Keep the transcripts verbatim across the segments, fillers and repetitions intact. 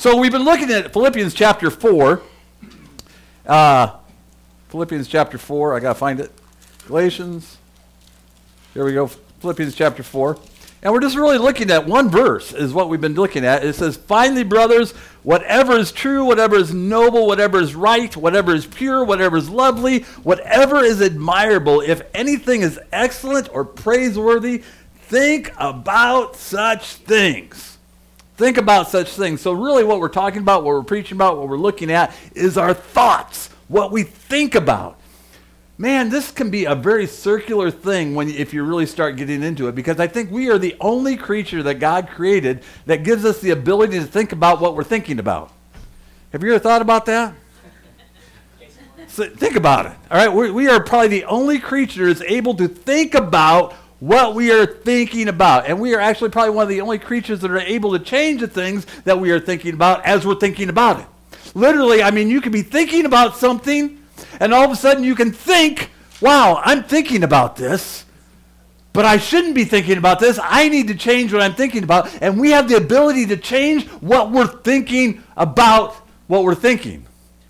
So we've been looking at Philippians chapter four. Uh, Philippians chapter four. I got to find it. Galatians. Here we go. Philippians chapter four. And we're just really looking at one verse is what we've been looking at. It says, finally, brothers, whatever is true, whatever is noble, whatever is right, whatever is pure, whatever is lovely, whatever is admirable, if anything is excellent or praiseworthy, think about such things. Think about such things. So really what we're talking about, what we're preaching about, what we're looking at is our thoughts, what we think about. Man, this can be a very circular thing when if you really start getting into it, because I think we are the only creature that God created that gives us the ability to think about what we're thinking about. Have you ever thought about that? So think about it. All right, we, we are probably the only creatures able to think about what we are thinking about. And we are actually probably one of the only creatures that are able to change the things that we are thinking about as we're thinking about it. Literally, I mean, you could be thinking about something, and all of a sudden you can think, wow, I'm thinking about this, but I shouldn't be thinking about this. I need to change what I'm thinking about. And we have the ability to change what we're thinking about what we're thinking.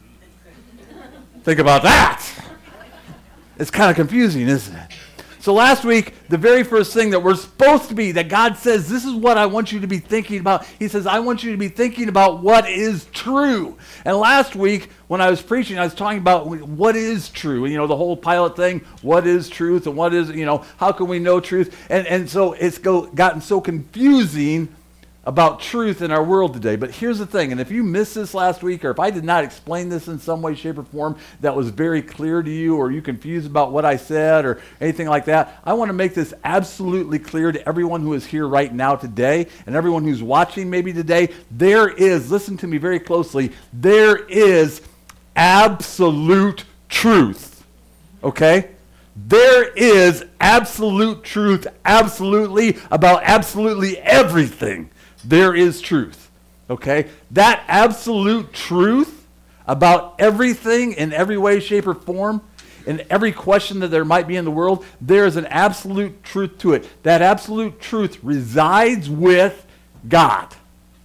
Think about that. It's kind of confusing, isn't it? So last week, the very first thing that we're supposed to be, that God says, this is what I want you to be thinking about. He says, I want you to be thinking about what is true. And last week, when I was preaching, I was talking about what is true. You know, the whole Pilate thing, what is truth, and what is, you know, how can we know truth? And, and so it's go, gotten so confusing about truth in our world today. But here's the thing, and if you missed this last week, or if I did not explain this in some way, shape, or form that was very clear to you, or you confused about what I said, or anything like that, I want to make this absolutely clear to everyone who is here right now today, and everyone who's watching maybe today. There is, listen to me very closely, there is absolute truth, okay? There is absolute truth, absolutely, about absolutely everything. There is truth, okay? That absolute truth about everything in every way, shape, or form, in every question that there might be in the world, there is an absolute truth to it. That absolute truth resides with God.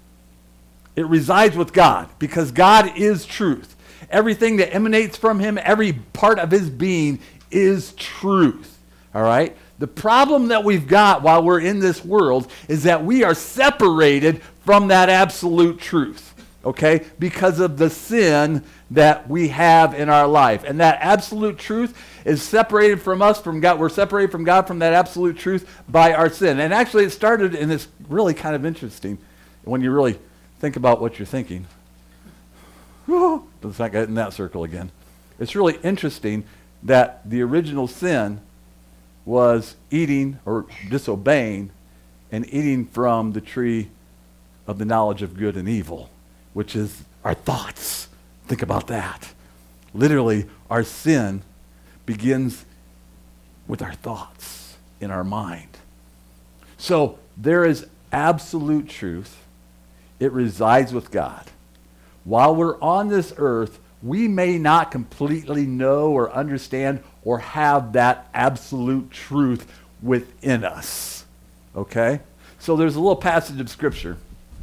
It resides with God because God is truth. Everything that emanates from him, every part of his being is truth, all right? The problem that we've got while we're in this world is that we are separated from that absolute truth, okay? Because of the sin that we have in our life. And that absolute truth is separated from us, from God. We're separated from God from that absolute truth by our sin. And actually it started, and it's really kind of interesting when you really think about what you're thinking. Let's not get in that circle again. It's really interesting that the original sin was eating or disobeying and eating from the tree of the knowledge of good and evil, which is our thoughts. Think about that. Literally, our sin begins with our thoughts in our mind. So there is absolute truth. It resides with God. While we're on this earth, we may not completely know or understand or have that absolute truth within us. Okay? So there's a little passage of Scripture.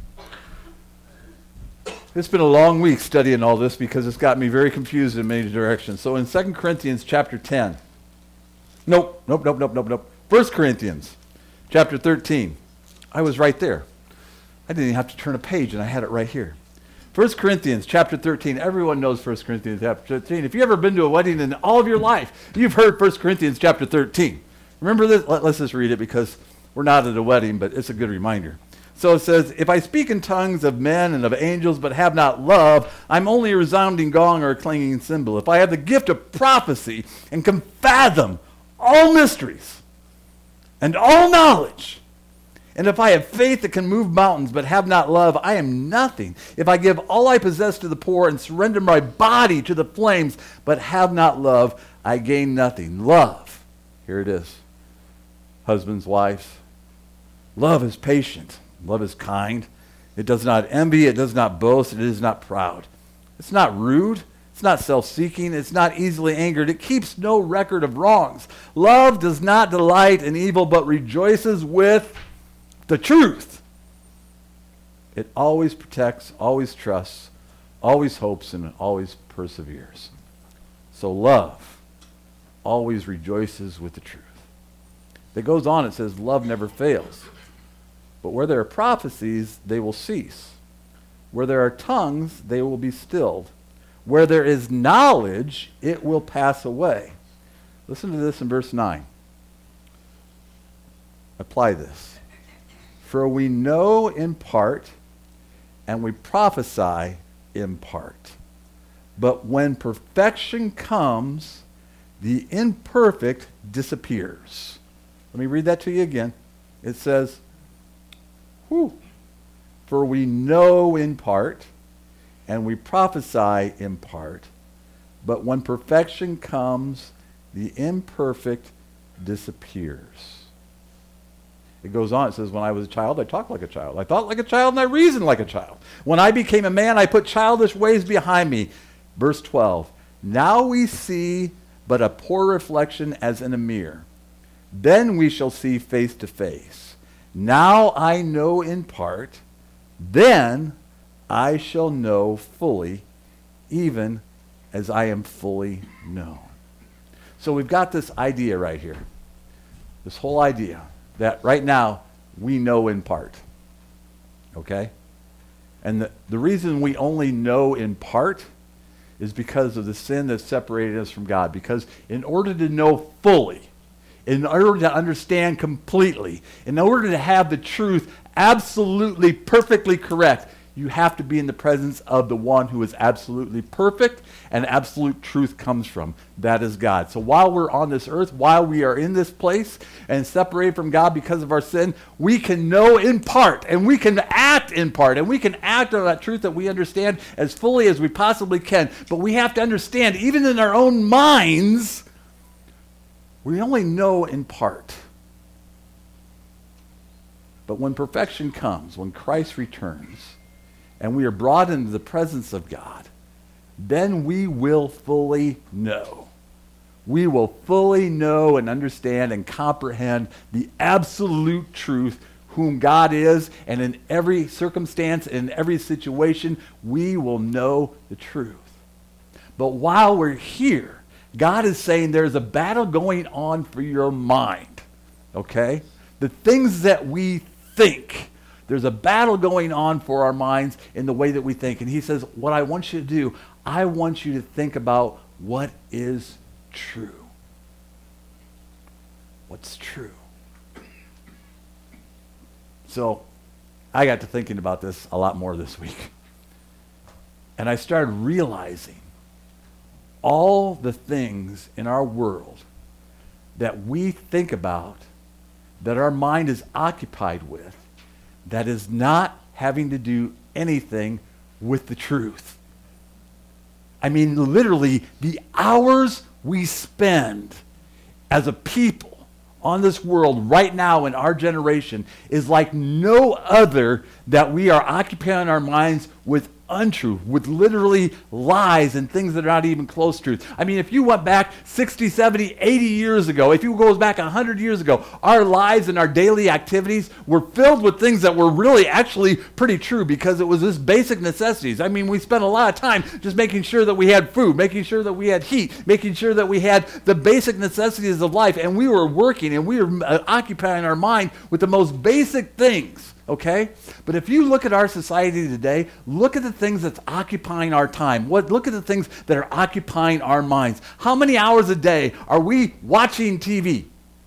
It's been a long week studying all this because it's got me very confused in many directions. So in Second Corinthians chapter ten. Nope, nope, nope, nope, nope, nope. First Corinthians chapter thirteen. I was right there. I didn't even have to turn a page and I had it right here. First Corinthians chapter thirteen. Everyone knows First Corinthians chapter thirteen. If you've ever been to a wedding in all of your life, you've heard First Corinthians chapter thirteen. Remember this? Let, let's just read it because we're not at a wedding, but it's a good reminder. So it says, if I speak in tongues of men and of angels but have not love, I'm only a resounding gong or a clanging cymbal. If I have the gift of prophecy and can fathom all mysteries and all knowledge, and if I have faith that can move mountains but have not love, I am nothing. If I give all I possess to the poor and surrender my body to the flames but have not love, I gain nothing. Love, here it is. Husbands, wives, love is patient. Love is kind. It does not envy. It does not boast. It is not proud. It's not rude. It's not self-seeking. It's not easily angered. It keeps no record of wrongs. Love does not delight in evil but rejoices with the truth. It always protects, always trusts, always hopes, and always perseveres. So love always rejoices with the truth. It goes on, it says, love never fails. But where there are prophecies, they will cease. Where there are tongues, they will be stilled. Where there is knowledge, it will pass away. Listen to this in verse nine. Apply this. For we know in part, and we prophesy in part. But when perfection comes, the imperfect disappears. Let me read that to you again. It says, whew, for we know in part, and we prophesy in part, but when perfection comes, the imperfect disappears. It goes on, it says, when I was a child, I talked like a child. I thought like a child, and I reasoned like a child. When I became a man, I put childish ways behind me. Verse twelve, now we see but a poor reflection as in a mirror. Then we shall see face to face. Now I know in part, then I shall know fully, even as I am fully known. So we've got this idea right here. This whole idea that right now we know in part. Okay? And the, the reason we only know in part is because of the sin that separated us from God. Because in order to know fully, in order to understand completely, in order to have the truth absolutely, perfectly correct, you have to be in the presence of the one who is absolutely perfect and absolute truth comes from. That is God. So while we're on this earth, while we are in this place and separated from God because of our sin, we can know in part and we can act in part and we can act on that truth that we understand as fully as we possibly can. But we have to understand, even in our own minds, we only know in part. But when perfection comes, when Christ returns, and we are brought into the presence of God, then we will fully know. We will fully know and understand and comprehend the absolute truth, whom God is, and in every circumstance, in every situation, we will know the truth. But while we're here, God is saying there's a battle going on for your mind, okay? The things that we think, there's a battle going on for our minds in the way that we think. And he says, what I want you to do, I want you to think about what is true. What's true? So I got to thinking about this a lot more this week. And I started realizing all the things in our world that we think about, that our mind is occupied with, that is not having to do anything with the truth. I mean, literally, the hours we spend as a people on this world right now in our generation is like no other that we are occupying our minds with untruth, with literally lies and things that are not even close to truth. I mean, if you went back sixty, seventy, eighty years ago, if you goes back one hundred years ago, our lives and our daily activities were filled with things that were really actually pretty true because it was this basic necessities. I mean, we spent a lot of time just making sure that we had food, making sure that we had heat, making sure that we had the basic necessities of life, and we were working and we were uh, occupying our mind with the most basic things. Okay? But if you look at our society today, look at the things that's occupying our time. What, look at the things that are occupying our minds. How many hours a day are we watching T V?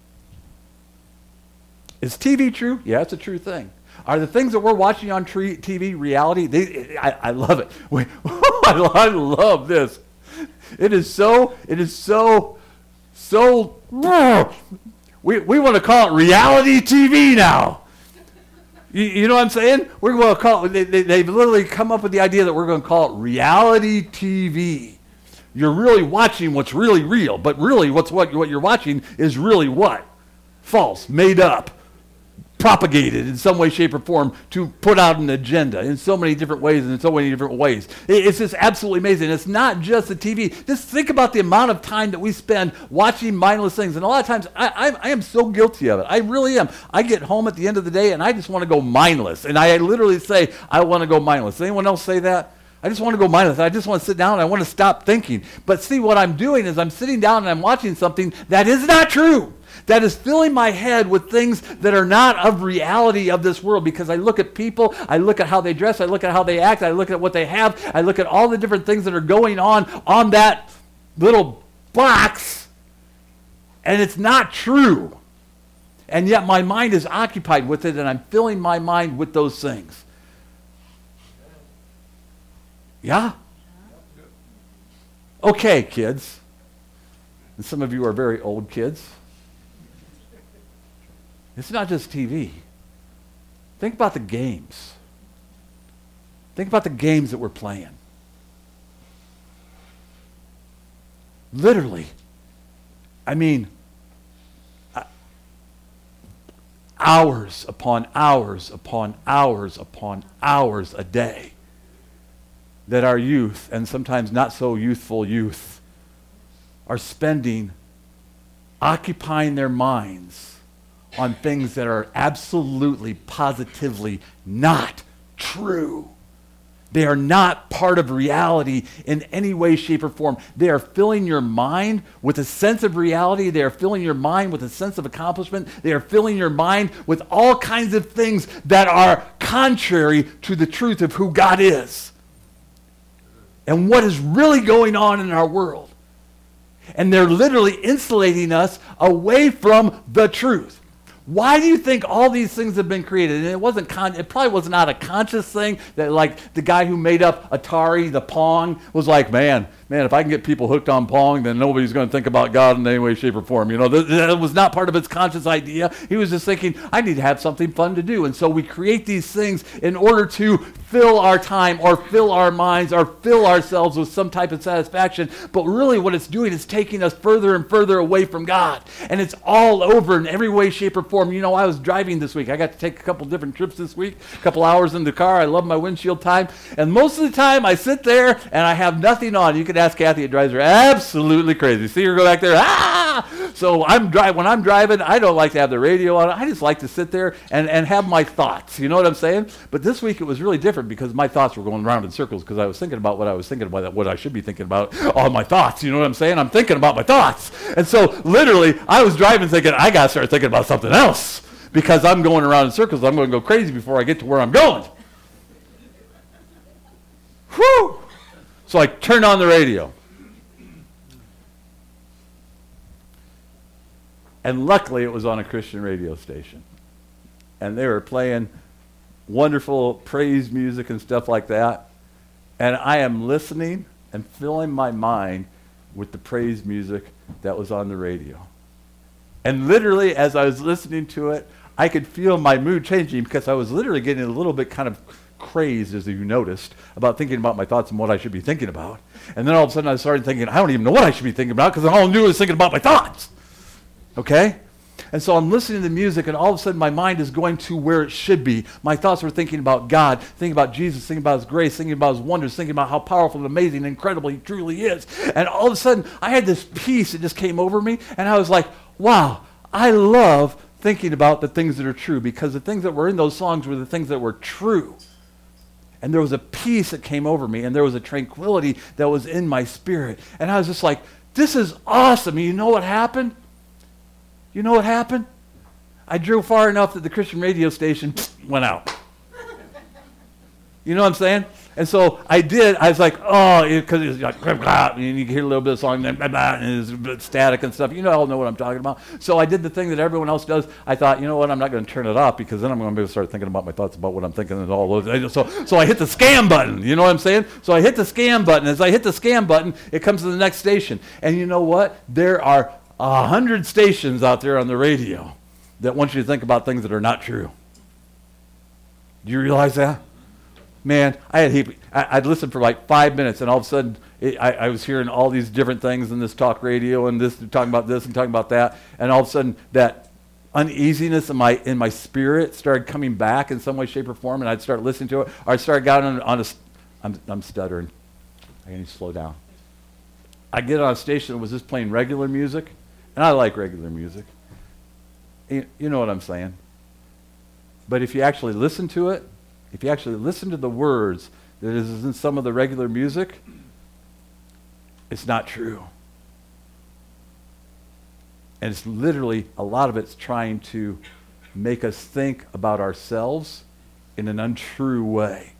Is T V true? Yeah, it's a true thing. Are the things that we're watching on T V reality? They, I, I love it. Wait, I love this. It is so, it is so, so, we, we want to call it reality T V now. You, you know what I'm saying? We're going to call it, they, they, they've literally come up with the idea that we're going to call it reality T V. You're really watching what's really real, but really what's what, what you're watching is really what? False, made up, propagated in some way, shape, or form to put out an agenda in so many different ways and in so many different ways. It's just absolutely amazing. It's not just the T V. Just think about the amount of time that we spend watching mindless things. And a lot of times, I, I, I am so guilty of it. I really am. I get home at the end of the day and I just want to go mindless. And I literally say, I want to go mindless. Does anyone else say that? I just want to go mindless. I just want to sit down and I want to stop thinking. But see, what I'm doing is I'm sitting down and I'm watching something that is not true. That is filling my head with things that are not of reality of this world, because I look at people, I look at how they dress, I look at how they act, I look at what they have, I look at all the different things that are going on on that little box, and it's not true. And yet my mind is occupied with it, and I'm filling my mind with those things. Yeah? Okay, kids. And some of you are very old kids. It's not just T V. Think about the games. Think about the games that we're playing. Literally. I mean, uh, hours upon hours upon hours upon hours a day that our youth, and sometimes not so youthful youth, are spending occupying their minds on things that are absolutely, positively not true. They are not part of reality in any way, shape, or form. They are filling your mind with a sense of reality. They are filling your mind with a sense of accomplishment. They are filling your mind with all kinds of things that are contrary to the truth of who God is and what is really going on in our world. And they're literally insulating us away from the truth. Why do you think all these things have been created? And it wasn't con- it probably was not a conscious thing that, like, the guy who made up Atari, the Pong, was like, man, man, if I can get people hooked on Pong, then nobody's going to think about God in any way, shape, or form. You know, that, that was not part of his conscious idea. He was just thinking, I need to have something fun to do. And so we create these things in order to fill our time or fill our minds or fill ourselves with some type of satisfaction. But really what it's doing is taking us further and further away from God. And it's all over in every way, shape, or form. You know, I was driving this week. I got to take a couple different trips this week, a couple hours in the car. I love my windshield time. And most of the time I sit there and I have nothing on. You can ask Kathy, it drives her absolutely crazy. See her go back there, ah! So I'm dri- when I'm driving, I don't like to have the radio on. I just like to sit there and, and have my thoughts. You know what I'm saying? But this week it was really different because my thoughts were going around in circles because I was thinking about what I was thinking about, what I should be thinking about, all my thoughts. You know what I'm saying? I'm thinking about my thoughts. And so literally I was driving thinking, I got to start thinking about something else because I'm going around in circles. I'm going to go crazy before I get to where I'm going. Whew! So I turned on the radio. And luckily it was on a Christian radio station. And they were playing wonderful praise music and stuff like that. And I am listening and filling my mind with the praise music that was on the radio. And literally as I was listening to it, I could feel my mood changing because I was literally getting a little bit kind of crazed, as you noticed, about thinking about my thoughts and what I should be thinking about. And then all of a sudden I started thinking, I don't even know what I should be thinking about because all I knew was thinking about my thoughts. Okay? And so I'm listening to the music, and all of a sudden my mind is going to where it should be. My thoughts were thinking about God, thinking about Jesus, thinking about his grace, thinking about his wonders, thinking about how powerful and amazing and incredible he truly is. And all of a sudden I had this peace that just came over me, and I was like, wow, I love thinking about the things that are true, because the things that were in those songs were the things that were true. And there was a peace that came over me, and there was a tranquility that was in my spirit. And I was just like, this is awesome. And you know what happened? You know what happened? I drove far enough that the Christian radio station went out. You know what I'm saying? And so I did. I was like, oh, because it, it was like, and you can hear a little bit of song, and it's a bit static and stuff. You know, all know what I'm talking about. So I did the thing that everyone else does. I thought, you know what? I'm not going to turn it off because then I'm going to start thinking about my thoughts about what I'm thinking and all those. So, so I hit the scam button. You know what I'm saying? So I hit the scam button. As I hit the scam button, it comes to the next station. And you know what? There are a hundred stations out there on the radio that want you to think about things that are not true. Do you realize that? Man, I had heap, I, I'd listen for like five minutes, and all of a sudden, it, I, I was hearing all these different things in this talk radio, and this talking about this and talking about that, and all of a sudden, that uneasiness in my in my spirit started coming back in some way, shape, or form, and I'd start listening to it, or I'd start getting on, on a, I'm, I'm stuttering. I need to slow down. I'd get on a station that was just playing regular music, and I like regular music. You, you know what I'm saying. But if you actually listen to it, if you actually listen to the words that is in some of the regular music, it's not true. And it's literally, a lot of it's trying to make us think about ourselves in an untrue way.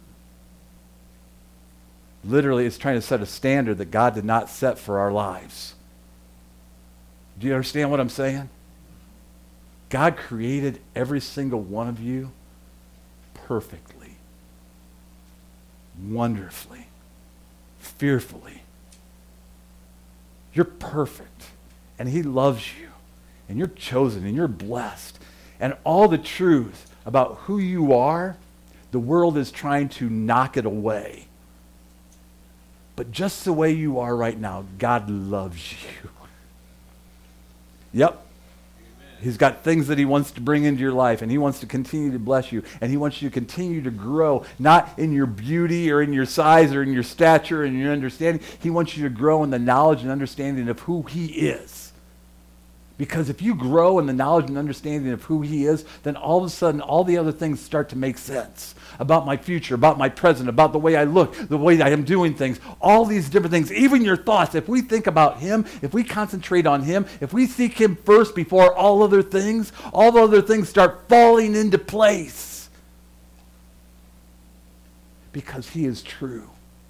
Literally, it's trying to set a standard that God did not set for our lives. Do you understand what I'm saying? God created every single one of you perfectly, wonderfully, fearfully. You're perfect. And he loves you, and you're chosen, and you're blessed. And all the truth about who you are, the world is trying to knock it away. But just the way you are right now, God loves you. Yep. Amen. He's got things that he wants to bring into your life, and he wants to continue to bless you, and he wants you to continue to grow, not in your beauty or in your size or in your stature and your understanding. He wants you to grow in the knowledge and understanding of who he is. Because if you grow in the knowledge and understanding of who he is, then all of a sudden all the other things start to make sense about my future, about my present, about the way I look, the way I am doing things, all these different things, even your thoughts. If we think about him, if we concentrate on him, if we seek him first before all other things, all the other things start falling into place. Because he is true.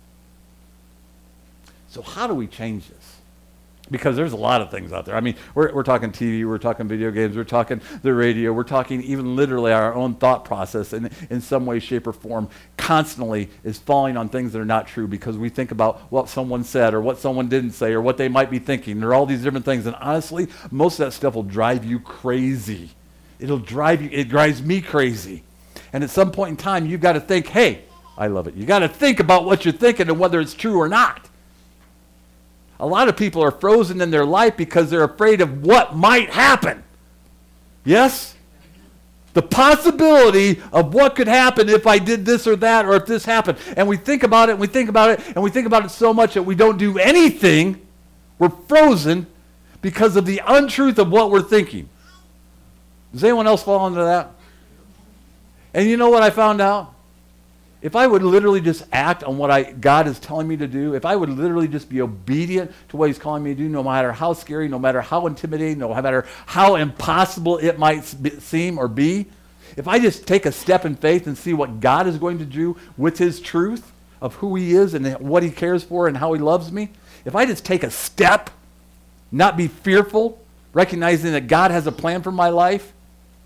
So how do we change this? Because there's a lot of things out there. I mean, we're, we're talking T V, we're talking video games, we're talking the radio, we're talking even literally our own thought process in, in some way, shape, or form constantly is falling on things that are not true because we think about what someone said or what someone didn't say or what they might be thinking. There are all these different things. And honestly, most of that stuff will drive you crazy. It'll drive you, it drives me crazy. And at some point in time, you've got to think, hey, I love it. You got to think about what you're thinking and whether it's true or not. A lot of people are frozen in their life because they're afraid of what might happen. Yes? The possibility of what could happen if I did this or that or if this happened. And we think about it and we think about it and we think about it so much that we don't do anything. We're frozen because of the untruth of what we're thinking. Does anyone else fall into that? And you know what I found out? If I would literally just act on what I, God is telling me to do, if I would literally just be obedient to what he's calling me to do, no matter how scary, no matter how intimidating, no matter how impossible it might be, seem or be, if I just take a step in faith and see what God is going to do with his truth of who he is and what he cares for and how he loves me, if I just take a step, not be fearful, recognizing that God has a plan for my life,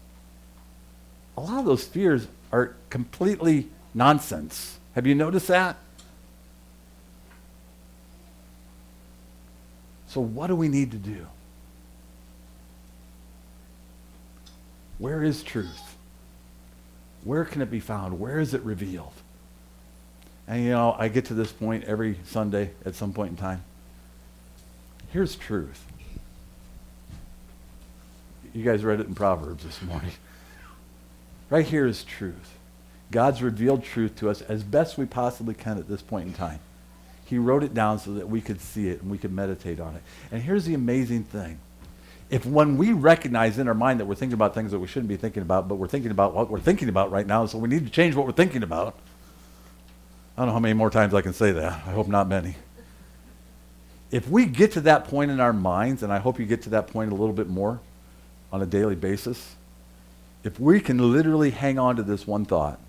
a lot of those fears are completely nonsense. Have you noticed that? So what do we need to do? Where is truth? Where can it be found? Where is it revealed? And you know, I get to this point every Sunday at some point in time. Here's truth. You guys read it in Proverbs this morning. Right here is truth. God's revealed truth to us as best we possibly can at this point in time. He wrote it down so that we could see it and we could meditate on it. And here's the amazing thing. If when we recognize in our mind that we're thinking about things that we shouldn't be thinking about, but we're thinking about what we're thinking about right now, so we need to change what we're thinking about. I don't know how many more times I can say that. I hope not many. If we get to that point in our minds, and I hope you get to that point a little bit more on a daily basis, if we can literally hang on to this one thought,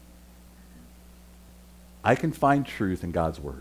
I can find truth in God's word.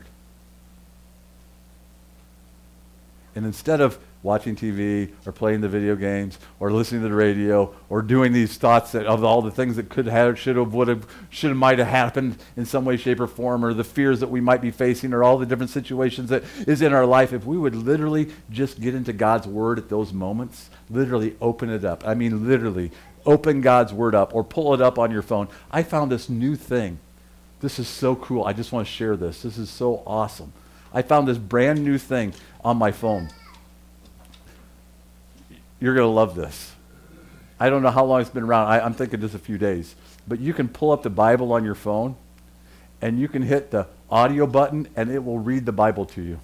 And instead of watching T V or playing the video games or listening to the radio or doing these thoughts that, of all the things that could have, should have, would have, should have, might have happened in some way, shape, or form, or the fears that we might be facing, or all the different situations that is in our life, if we would literally just get into God's word at those moments, literally open it up. I mean, literally open God's word up or pull it up on your phone. I found this new thing. This is so cool. I just want to share this. This is so awesome. I found this brand new thing on my phone. You're going to love this. I don't know how long it's been around. I, I'm thinking just a few days. But you can pull up the Bible on your phone, and you can hit the audio button, and it will read the Bible to you.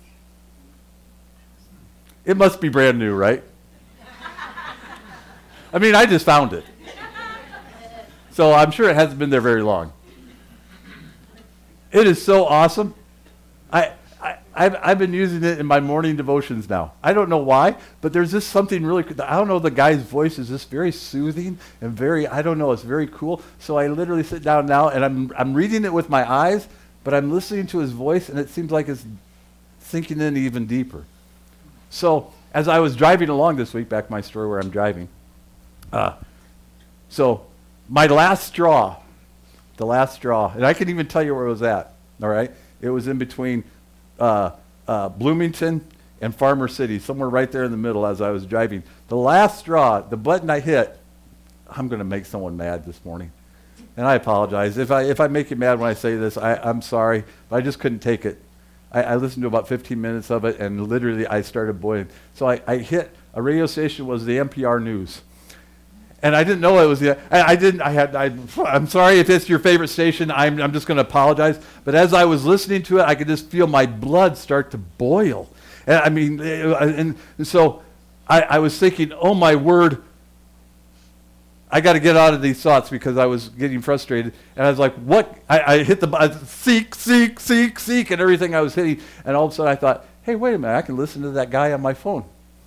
It must be brand new, right? I mean, I just found it. So I'm sure it hasn't been there very long. It is so awesome. I, I, I've, I've been using it in my morning devotions now. I don't know why, but there's just something really, I don't know, the guy's voice is just very soothing and very, I don't know, it's very cool. So I literally sit down now and I'm, I'm reading it with my eyes, but I'm listening to his voice and it seems like it's sinking in even deeper. So as I was driving along this week, back to my story where I'm driving, uh, so my last straw, the last straw, and I can even tell you where it was at, all right? It was in between uh, uh, Bloomington and Farmer City, somewhere right there in the middle as I was driving. The last straw, the button I hit, I'm going to make someone mad this morning. And I apologize. If I if I make you mad when I say this, I, I'm sorry, but I just couldn't take it. I, I listened to about fifteen minutes of it, and literally I started boiling. So I, I hit, a radio station was the N P R News. And I didn't know it was the, I, I didn't, I had, I, I'm sorry if it's your favorite station, I'm, I'm just going to apologize. But as I was listening to it, I could just feel my blood start to boil. And I mean, and so I, I was thinking, oh my word, I got to get out of these thoughts because I was getting frustrated. And I was like, what? I, I hit the button, seek, seek, seek, seek, and everything I was hitting. And all of a sudden I thought, hey, wait a minute, I can listen to that guy on my phone.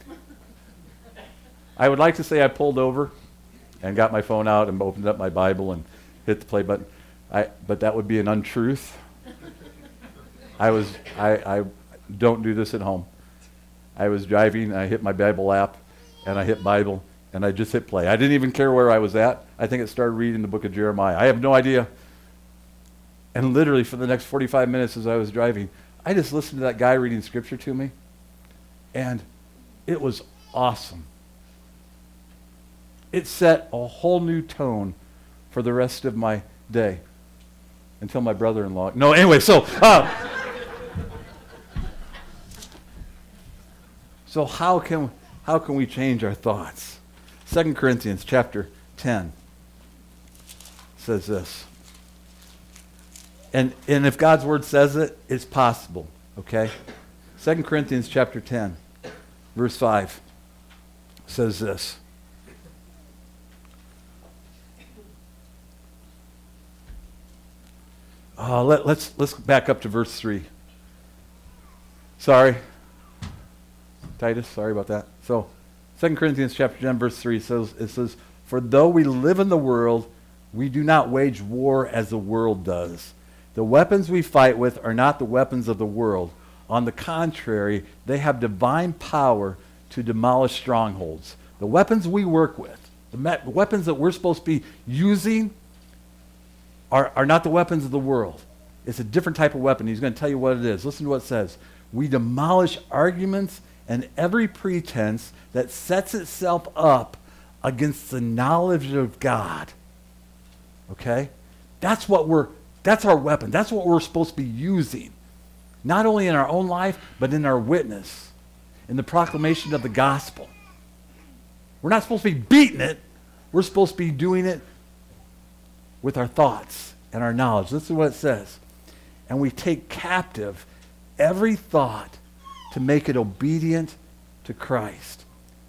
I would like to say I pulled over and got my phone out and opened up my Bible and hit the play button. I, but that would be an untruth. I was, I, I don't do this at home. I was driving, I hit my Bible app, and I hit Bible, and I just hit play. I didn't even care where I was at. I think it started reading the book of Jeremiah. I have no idea. And literally for the next forty-five minutes as I was driving, I just listened to that guy reading scripture to me, and it was awesome. It set a whole new tone for the rest of my day until my brother-in-law. No, anyway, so uh, so how can how can we change our thoughts? Second Corinthians chapter ten says this, and and if God's word says it, it's possible. Okay, Second Corinthians chapter ten, verse five says this. Uh, let, let's let's back up to verse three. Sorry, Titus. Sorry about that. So, Second Corinthians chapter ten, verse three says it says, "For though we live in the world, we do not wage war as the world does. The weapons we fight with are not the weapons of the world. On the contrary, they have divine power to demolish strongholds." The weapons we work with, the me- weapons that we're supposed to be using, Are, are not the weapons of the world. It's a different type of weapon. He's going to tell you what it is. Listen to what it says. "We demolish arguments and every pretense that sets itself up against the knowledge of God." Okay? That's what we're, that's our weapon. That's what we're supposed to be using. Not only in our own life, but in our witness, in the proclamation of the gospel. We're not supposed to be beating it. We're supposed to be doing it with our thoughts and our knowledge. This is what it says. "And we take captive every thought to make it obedient to Christ."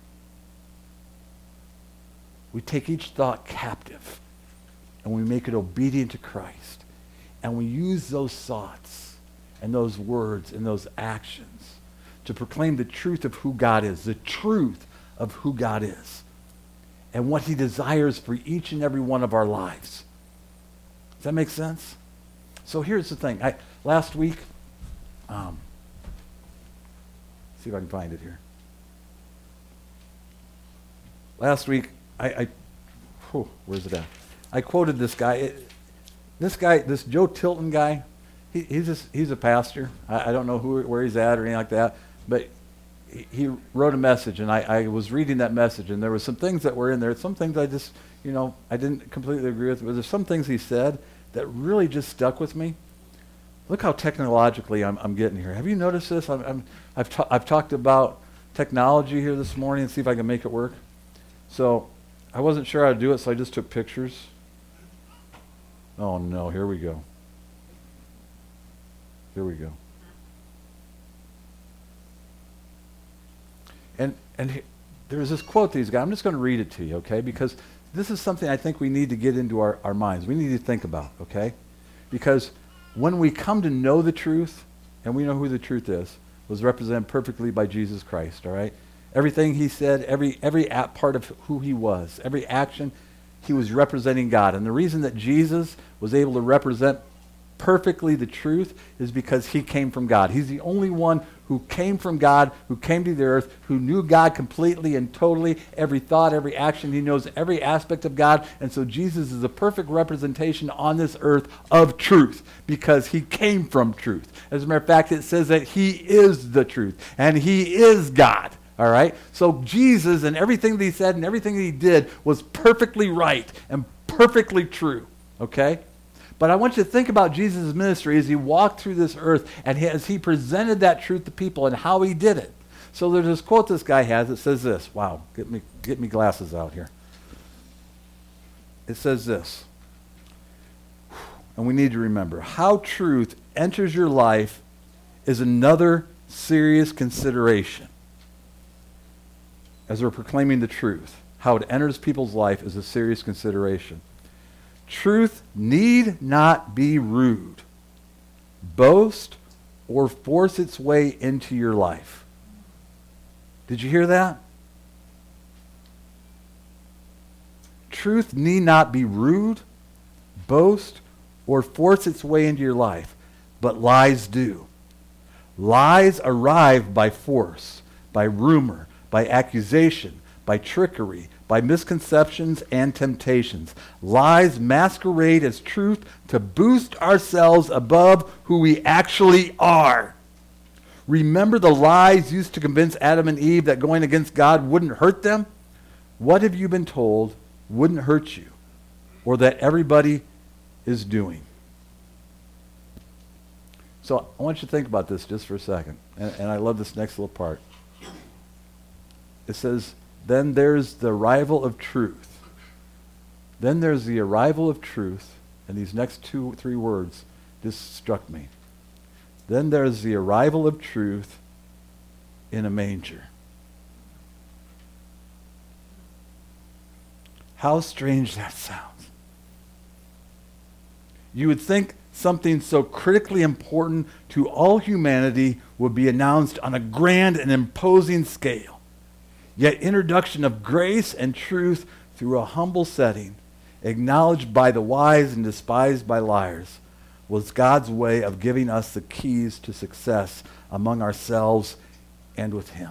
We take each thought captive and we make it obedient to Christ. And we use those thoughts and those words and those actions to proclaim the truth of who God is, the truth of who God is, and what he desires for each and every one of our lives. Does that make sense? So here's the thing. I, last week, um, see if I can find it here. Last week, I, I whew, where's it at? I quoted this guy. It, this guy, this Joe Tilton guy, he, he's just, he's a pastor. I, I don't know who where he's at or anything like that, but he, he wrote a message, and I, I was reading that message, and there were some things that were in there. Some things I just, you know, I didn't completely agree with, but there's some things he said that really just stuck with me. Look how technologically I'm, I'm getting here. Have you noticed this? I'm, I'm, I've, ta- I've talked about technology here this morning and see if I can make it work. So I wasn't sure how to do it, so I just took pictures. Oh no, here we go. Here we go. And and he, there's this quote that he's got. I'm just going to read it to you, okay? Because this is something I think we need to get into our, our minds. We need to think about, okay? Because when we come to know the truth, and we know who the truth is, was represented perfectly by Jesus Christ, all right? Everything he said, every every a- part of who he was, every action, he was representing God. And the reason that Jesus was able to represent perfectly the truth is because he came from God. He's the only one who came from God, who came to the earth, who knew God completely and totally, every thought, every action. He knows every aspect of God. And so Jesus is a perfect representation on this earth of truth because he came from truth. As a matter of fact, it says that he is the truth and he is God. All right? So Jesus and everything that he said and everything that he did was perfectly right and perfectly true. Okay? But I want you to think about Jesus' ministry as he walked through this earth and he, as he presented that truth to people and how he did it. So there's this quote this guy has that says this. Wow, get me, get me glasses out here. It says this. And we need to remember, how truth enters your life is another serious consideration. As we're proclaiming the truth, how it enters people's life is a serious consideration. Truth need not be rude, boast, or force its way into your life. Did you hear that? Truth need not be rude, boast, or force its way into your life, but lies do. Lies arrive by force, by rumor, by accusation, by trickery, by misconceptions and temptations. Lies masquerade as truth to boost ourselves above who we actually are. Remember the lies used to convince Adam and Eve that going against God wouldn't hurt them? What have you been told wouldn't hurt you, or that everybody is doing? So I want you to think about this just for a second. And, and I love this next little part. It says, then there's the arrival of truth. Then there's the arrival of truth. And these next two, three words just struck me. Then there's the arrival of truth in a manger. How strange that sounds. You would think something so critically important to all humanity would be announced on a grand and imposing scale. Yet introduction of grace and truth through a humble setting, acknowledged by the wise and despised by liars, was God's way of giving us the keys to success among ourselves and with him.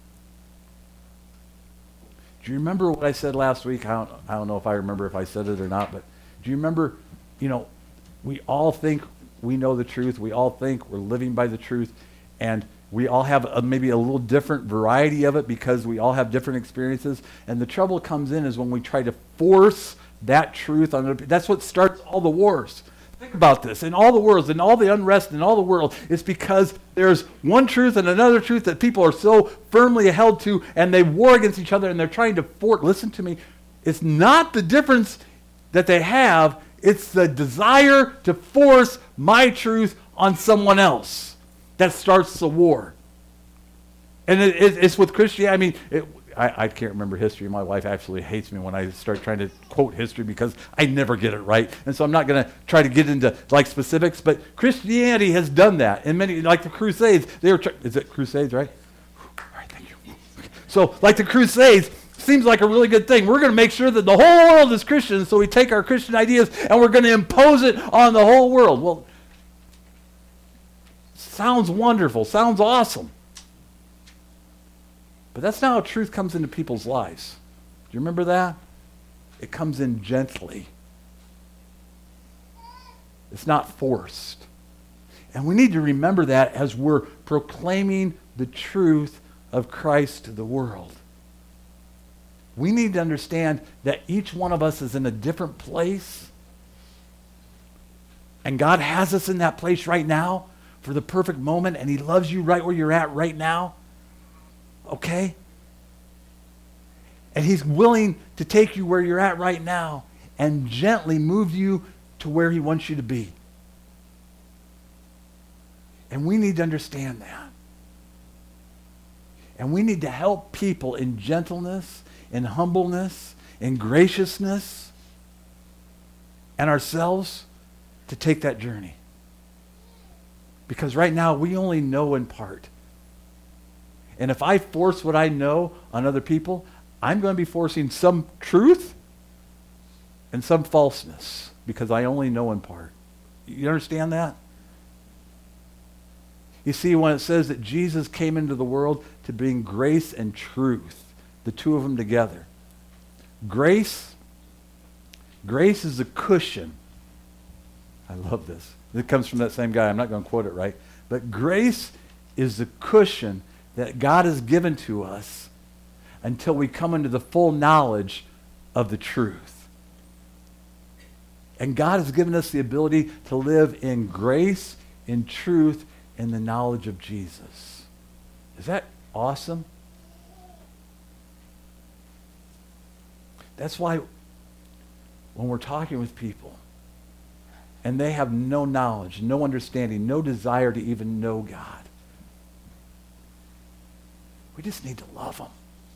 Do you remember what I said last week? I don't, I don't know if I remember if I said it or not, but do you remember, you know, we all think we know the truth. We all think we're living by the truth. And we all have a, maybe a little different variety of it because we all have different experiences. And the trouble comes in is when we try to force that truth on other people. That's what starts all the wars. Think about this. In all the wars, in all the unrest in all the world, it's because there's one truth and another truth that people are so firmly held to, and they war against each other, and they're trying to force. Listen to me. It's not the difference that they have. It's the desire to force my truth on someone else that starts the war. And it, it, it's with Christianity. I mean, it, I, I can't remember history. My wife actually hates me when I start trying to quote history because I never get it right. And so I'm not going to try to get into like specifics. But Christianity has done that. And many, like the Crusades, they were. Try- is it Crusades, right? All right, thank you. So, like the Crusades, seems like a really good thing. We're going to make sure that the whole world is Christian. So we take our Christian ideas and we're going to impose it on the whole world. Well, sounds wonderful. Sounds awesome. But that's not how truth comes into people's lives. Do you remember that? It comes in gently. It's not forced. And we need to remember that as we're proclaiming the truth of Christ to the world. We need to understand that each one of us is in a different place. And God has us in that place right now for the perfect moment, and he loves you right where you're at right now. Okay? And he's willing to take you where you're at right now and gently move you to where he wants you to be. And we need to understand that. And we need to help people in gentleness, in humbleness, in graciousness, and ourselves to take that journey. Because right now we only know in part. And if I force what I know on other people, I'm going to be forcing some truth and some falseness because I only know in part. You understand that? You see, when it says that Jesus came into the world to bring grace and truth, the two of them together. Grace, grace is a cushion. I love this. It comes from that same guy. I'm not going to quote it right. But grace is the cushion that God has given to us until we come into the full knowledge of the truth. And God has given us the ability to live in grace, in truth, in the knowledge of Jesus. Is that awesome? That's why when we're talking with people and they have no knowledge, no understanding, no desire to even know God, we just need to love them.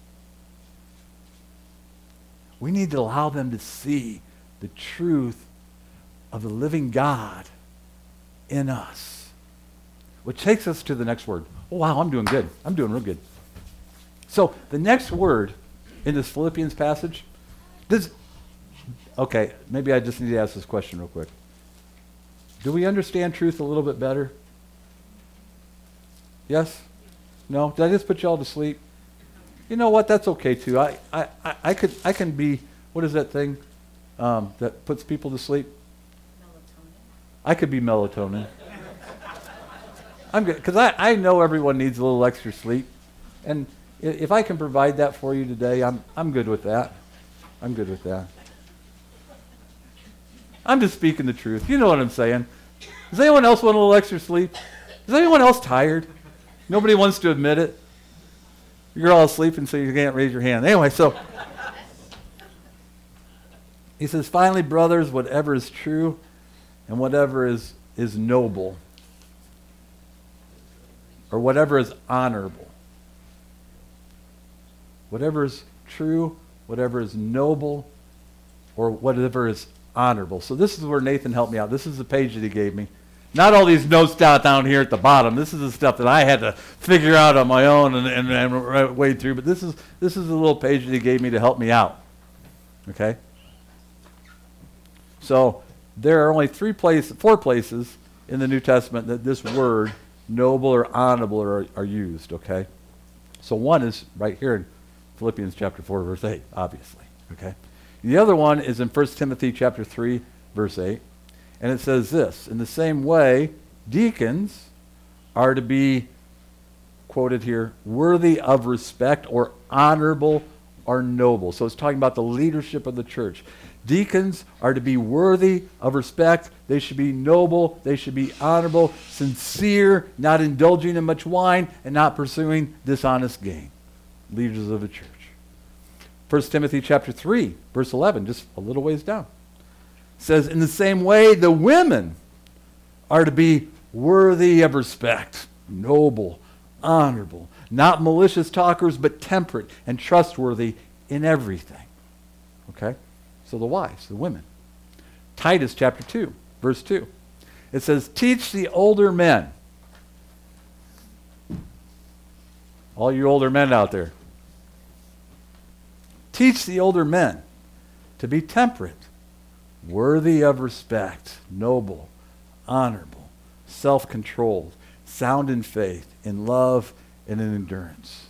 We need to allow them to see the truth of the living God in us. Which takes us to the next word. Oh, wow, I'm doing good. I'm doing real good. So the next word in this Philippians passage, does, okay, maybe I just need to ask this question real quick. Do we understand truth a little bit better? Yes? No? Did I just put you all to sleep? You know what? That's okay too. I, I, I, I could I can be, what is that thing um, that puts people to sleep? Melatonin. I could be melatonin. I'm good, because I, I know everyone needs a little extra sleep. And if I can provide that for you today, I'm I'm good with that. I'm good with that. I'm just speaking the truth. You know what I'm saying. Does anyone else want a little extra sleep? Is anyone else tired? Nobody wants to admit it. You're all sleeping, so you can't raise your hand. Anyway, so he says, finally, brothers, whatever is true and whatever is, is noble, or whatever is honorable, whatever is true, whatever is noble, or whatever is honorable. So this is where Nathan helped me out. This is the page that he gave me. Not all these notes down, down here at the bottom. This is the stuff that I had to figure out on my own and, and, and wade through. But this is this is the little page that he gave me to help me out. Okay? So there are only three places, four places in the New Testament that this word, noble or honorable, are, are used. Okay? So one is right here in Philippians chapter four, verse eight, obviously. Okay? The other one is in First Timothy chapter three, verse eight. And it says this, in the same way, deacons are to be, quoted here, worthy of respect or honorable or noble. So it's talking about the leadership of the church. Deacons are to be worthy of respect. They should be noble. They should be honorable, sincere, not indulging in much wine, and not pursuing dishonest gain. Leaders of the church. First Timothy chapter three, verse eleven, just a little ways down. Says, in the same way, the women are to be worthy of respect, noble, honorable, not malicious talkers, but temperate and trustworthy in everything. Okay? So the wives, the women. Titus chapter two, verse two. It says, teach the older men. All you older men out there. Teach the older men to be temperate, worthy of respect, noble, honorable, self-controlled, sound in faith, in love, and in endurance.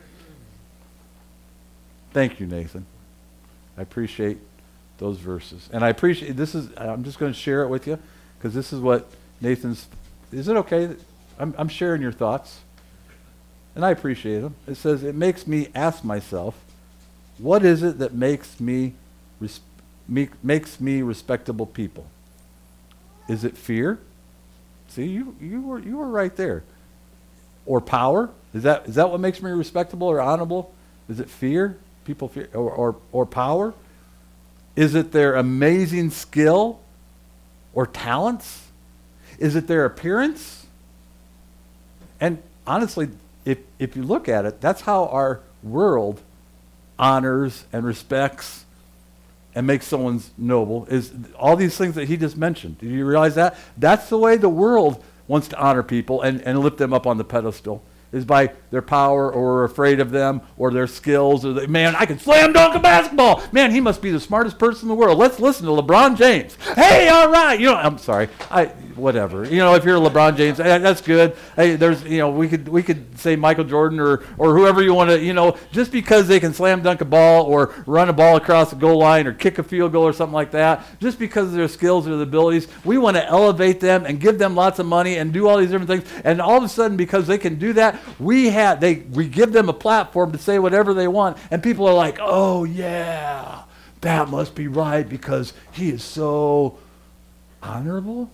Thank you, Nathan. I appreciate those verses. And I appreciate, this is, I'm just going to share it with you, because this is what Nathan's, is it okay? That I'm, I'm sharing your thoughts, and I appreciate them. It says, it makes me ask myself, what is it that makes me respect Make, makes me respectable people? Is it fear? See, you you were you were right there. Or power? Is that is that what makes me respectable or honorable? Is it fear? people fear, or, or, or power? Is it their amazing skill or talents? Is it their appearance? And honestly, if, if you look at it, that's how our world honors and respects and makes someone noble, is all these things that he just mentioned. Do you realize that? That's the way the world wants to honor people and, and lift them up on the pedestal, is by their power, or we're afraid of them, or their skills, or the, man, I can slam dunk a basketball. Man, he must be the smartest person in the world. Let's listen to LeBron James. Hey, all right. You know, I'm sorry. I whatever. You know, if you're LeBron James, hey, that's good. Hey, there's, you know, we could we could say Michael Jordan or or whoever you want to, you know, just because they can slam dunk a ball or run a ball across the goal line or kick a field goal or something like that, just because of their skills or their abilities, we want to elevate them and give them lots of money and do all these different things. And all of a sudden, because they can do that, we have they we give them a platform to say whatever they want, and people are like, oh yeah, that must be right because he is so honorable.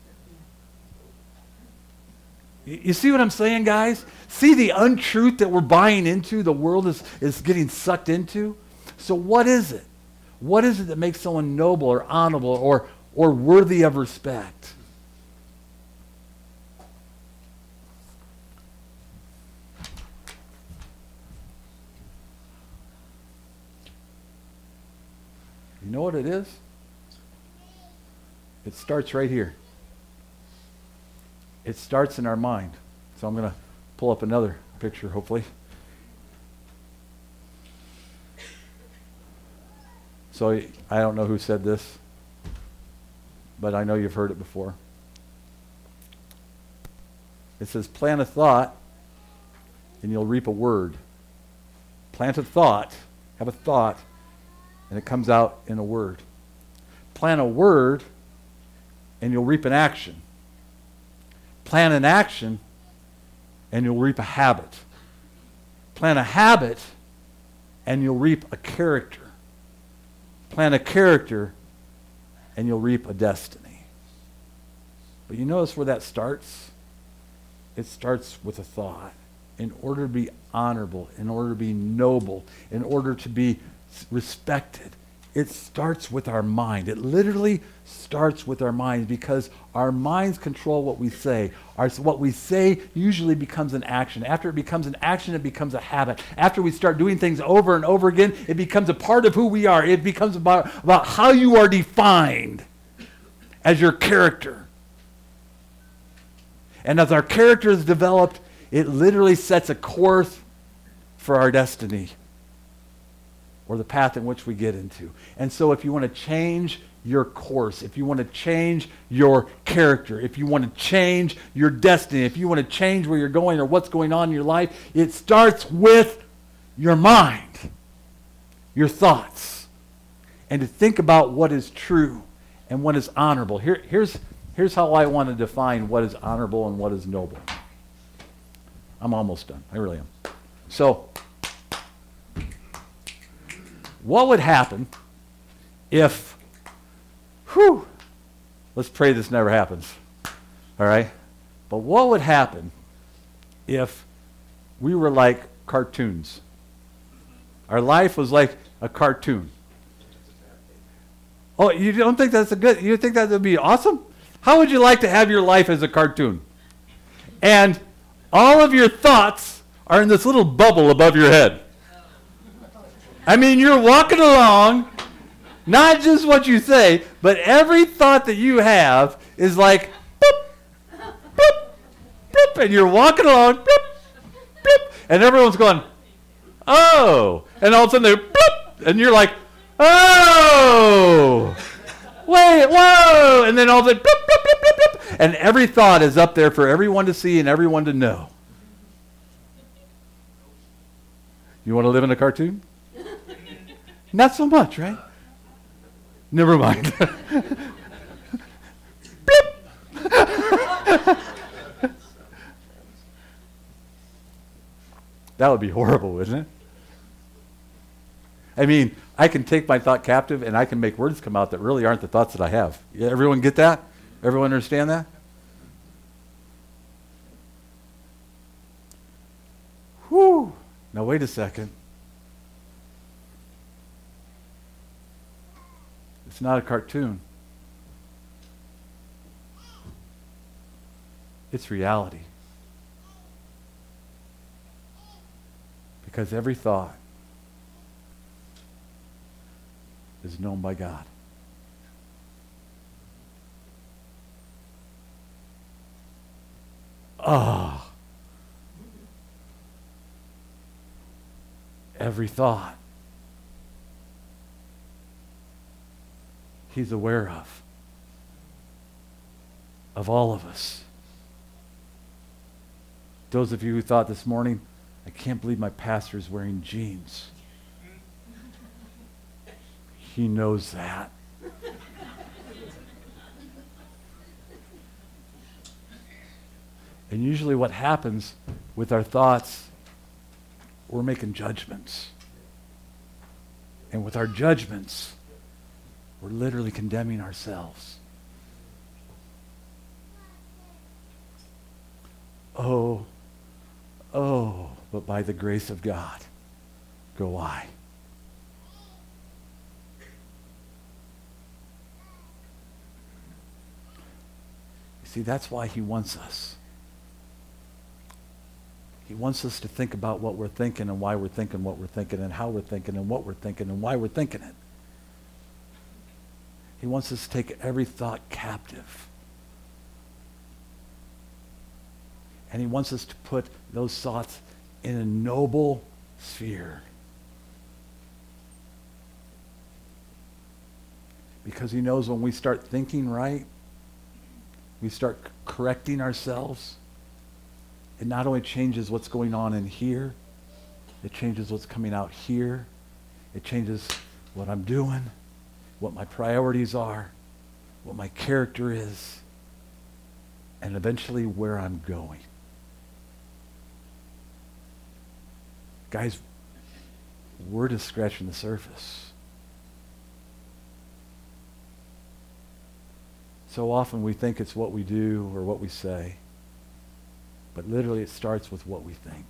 You, you see what I'm saying, guys? See the untruth that we're buying into, the world is, is getting sucked into? So what is it? What is it that makes someone noble or honorable or or worthy of respect? You know what it is? It starts right here. It starts in our mind. So I'm going to pull up another picture, hopefully. So I don't know who said this, but I know you've heard it before. It says, plant a thought, and you'll reap a word. Plant a thought, have a thought, and it comes out in a word. Plant a word, and you'll reap an action. Plant an action, and you'll reap a habit. Plant a habit, and you'll reap a character. Plant a character, and you'll reap a destiny. But you notice where that starts? It starts with a thought. In order to be honorable, in order to be noble, in order to be respected, it starts with our mind. It literally starts with our minds, because our minds control what we say. Our, what we say usually becomes an action. After it becomes an action, it becomes a habit. After we start doing things over and over again, it becomes a part of who we are. It becomes about, about how you are defined as your character. And as our character is developed, it literally sets a course for our destiny, or the path in which we get into. And so if you want to change your course, if you want to change your character, if you want to change your destiny, if you want to change where you're going or what's going on in your life, it starts with your mind, your thoughts, and to think about what is true and what is honorable. Here, here's, here's how I want to define what is honorable and what is noble. I'm almost done. I really am. So, what would happen if, whew, let's pray this never happens, all right? But what would happen if we were like cartoons? Our life was like a cartoon. Oh, you don't think that's a good, you think that would be awesome? How would you like to have your life as a cartoon? And all of your thoughts are in this little bubble above your head. I mean, you're walking along, not just what you say, but every thought that you have is like, boop, boop, boop, and you're walking along, boop, boop, and everyone's going, oh, and all of a sudden they're, boop, and you're like, oh, wait, whoa, and then all of a sudden, boop, boop, boop, boop, boop, and every thought is up there for everyone to see and everyone to know. You want to live in a cartoon? Not so much, right? Never mind. That would be horrible, wouldn't it? I mean, I can take my thought captive and I can make words come out that really aren't the thoughts that I have. Yeah, everyone get that? Everyone understand that? Whew. Now wait a second. It's not a cartoon. It's reality. Because every thought is known by God. Ah. Every thought He's aware of. Of all of us. Those of you who thought this morning, I can't believe my pastor is wearing jeans. He knows that. And usually what happens with our thoughts, we're making judgments. And with our judgments, we're literally condemning ourselves. Oh, oh, but by the grace of God, go I. You see, that's why he wants us. He wants us to think about what we're thinking and why we're thinking what we're thinking and how we're thinking and what we're thinking and why we're thinking it. He wants us to take every thought captive. And he wants us to put those thoughts in a noble sphere. Because he knows when we start thinking right, we start c- correcting ourselves, it not only changes what's going on in here, it changes what's coming out here, it changes what I'm doing, what my priorities are, what my character is, and eventually where I'm going. Guys, we're just scratching the surface. So often we think it's what we do or what we say, but literally it starts with what we think.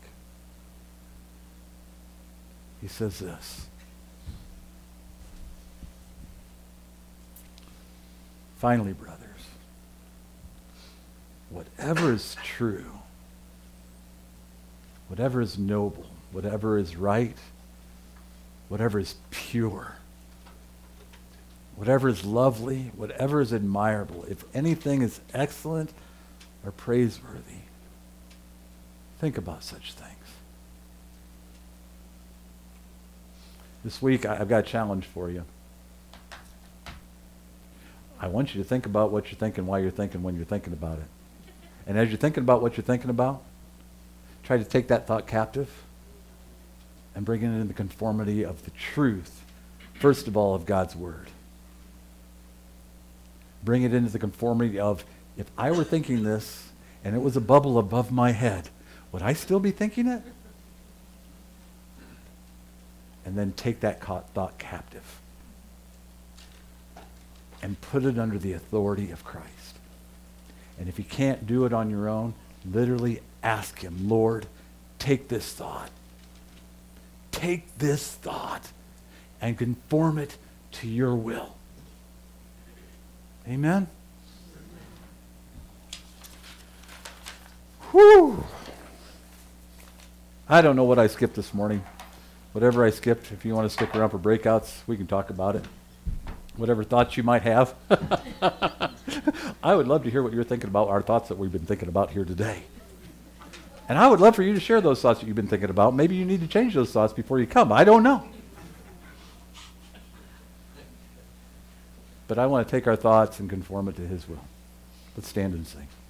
He says this. Finally, brothers, whatever is true, whatever is noble, whatever is right, whatever is pure, whatever is lovely, whatever is admirable, if anything is excellent or praiseworthy, think about such things. This week, I- I've got a challenge for you. I want you to think about what you're thinking, why you're thinking, when you're thinking about it. And as you're thinking about what you're thinking about, try to take that thought captive and bring it into the conformity of the truth, first of all, of God's Word. Bring it into the conformity of, if I were thinking this and it was a bubble above my head, would I still be thinking it? And then take that ca- thought captive and put it under the authority of Christ. And if you can't do it on your own, literally ask him, Lord, take this thought. Take this thought and conform it to your will. Amen? Whew. I don't know what I skipped this morning. Whatever I skipped, if you want to stick around for breakouts, we can talk about it. Whatever thoughts you might have. I would love to hear what you're thinking about, our thoughts that we've been thinking about here today. And I would love for you to share those thoughts that you've been thinking about. Maybe you need to change those thoughts before you come. I don't know. But I want to take our thoughts and conform it to his will. Let's stand and sing.